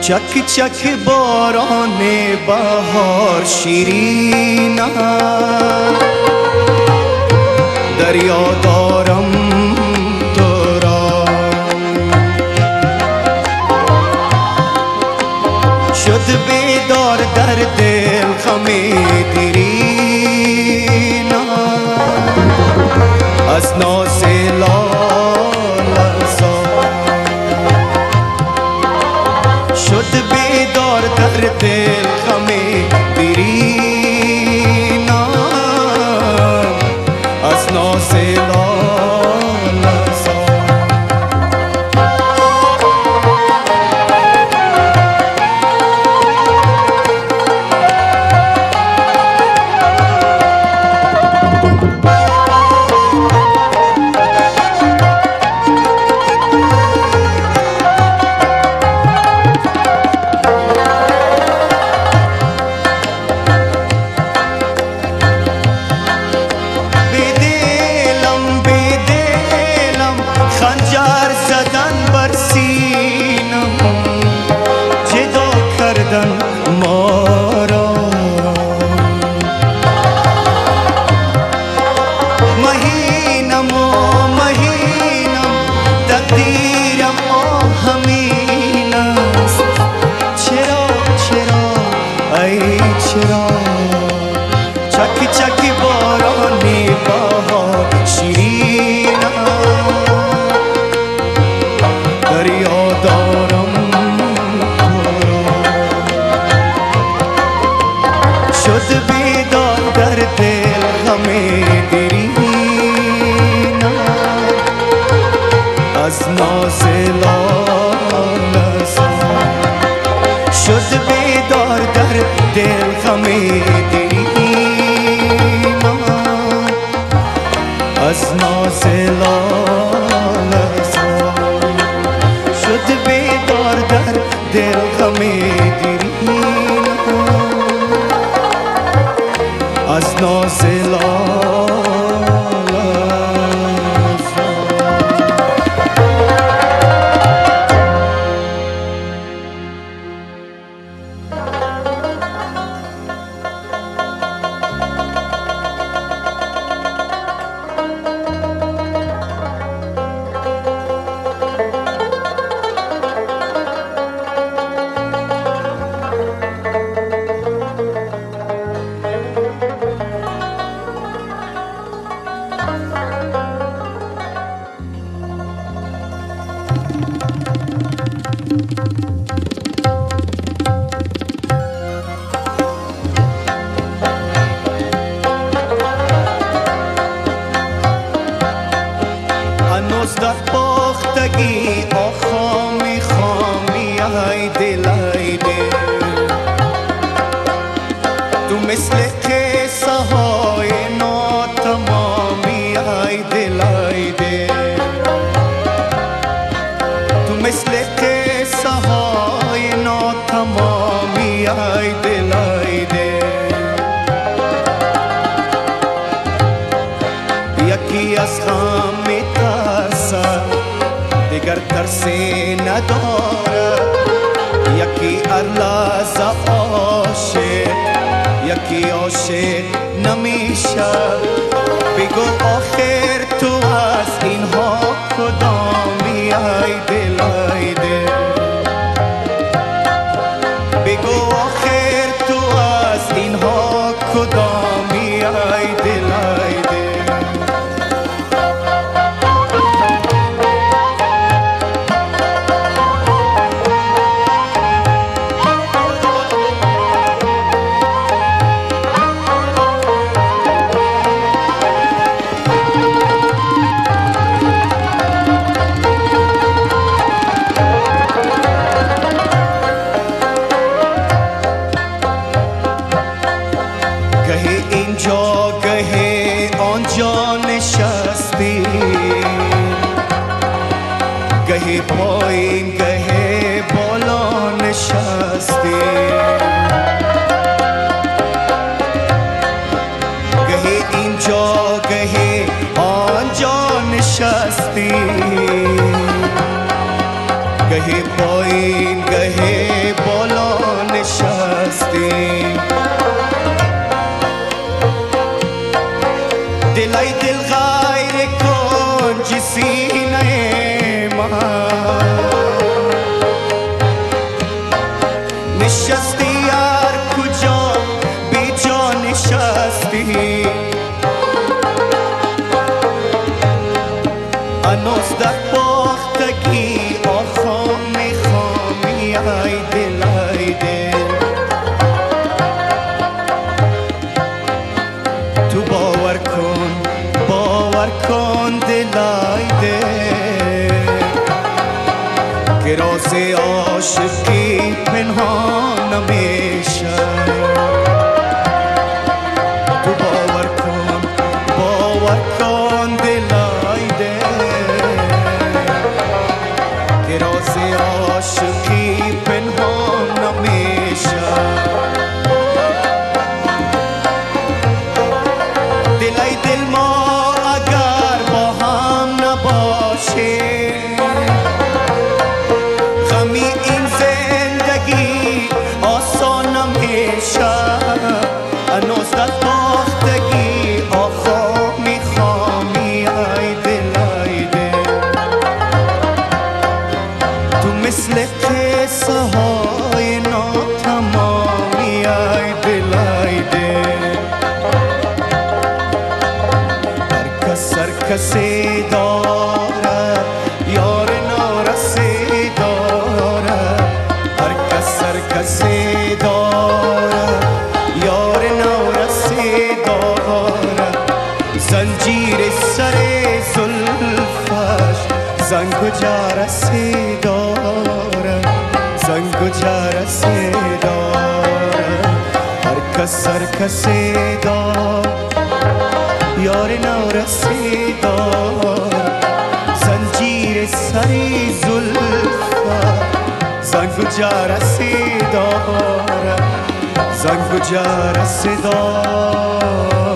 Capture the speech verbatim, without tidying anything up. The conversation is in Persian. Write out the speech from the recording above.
چک چک باران بهار شیرین دریا دارم تو را شد بیدار در دل غم دیرین از ناز شد بیدار در دل غم دیرین از ناز چک چک باران بهار شیرین دریا دارم شد بیدار در دل غم دیرین از ناز شد بیدار در دل غم دیرین از ناز شد بیدار در دل غم دیرین از ناز هنوز در پختگی آخامی خامی ای دل ای دل تو مثل قصه های ناتمامی ای دل ای دل تو مثل قصه های ناتمامی ای دل ای دل یکی از غم دیگر ترسی نداره یکی هر لحظه عاشق یکی عاشق نمیشه بگو آخر تو از اینها کدامی ای دل ای دل بگو آخر تو از اینها کدامی ای دل ای دل گهی پایین گهی بالا نشستی گهی اینجا گهی آنجا نشستی گهی پایین گهی من نشستی هر کجا بی جا نشستی هنوز در باختگی آخا میخوامی ای دل ای دل تو باور کن باور کن دل ای دل که راز عاشقی پنهان نمیشه تو باور کن باور کن دل ای دل که راز عاشقی پنهان نمیشه دل ای دل ما اگر با هم نباشیم غمی این زندگی آسان نمیشه هنوز در باختگی آخا میخوامی ای دل ای دل تو مثل قصه های ناتمامی ای دل ای دل هر کس هر کسی دارد یار نارسی دارد هر کس هر کسی دارد یار نارسی دارد زنجیر سر زلفش زنگ و جرسی دارد زنگ و جرسی دارد هر کس هر کسی دارد یار نارسی دارد زنجیر سری زلفت زنگ و جرسی دارد زنگ و جرسی دارد